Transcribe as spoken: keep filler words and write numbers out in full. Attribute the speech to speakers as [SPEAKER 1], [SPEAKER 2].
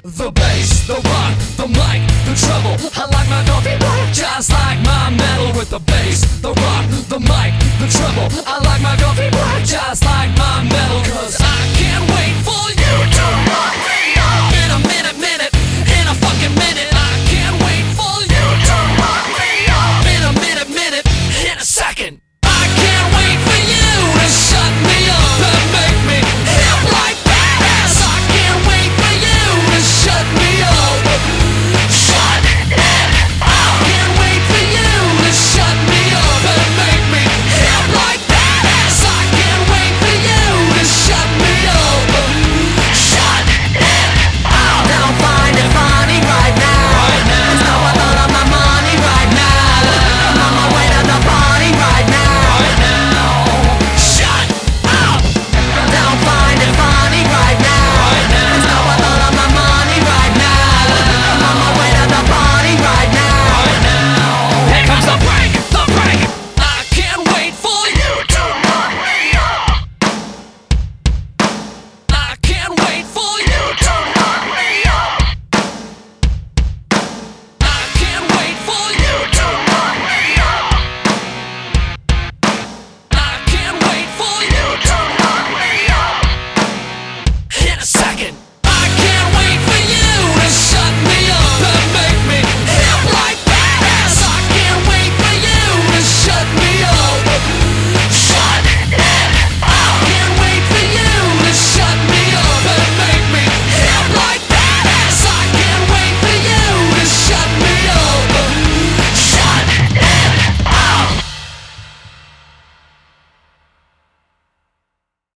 [SPEAKER 1] The bass, the rock, the mic, the treble. I like my coffee black, just like my metal. With the bass, the rock, the mic, the treble. I like my coffee black, just like my metal. Cause I can't wait for you to know.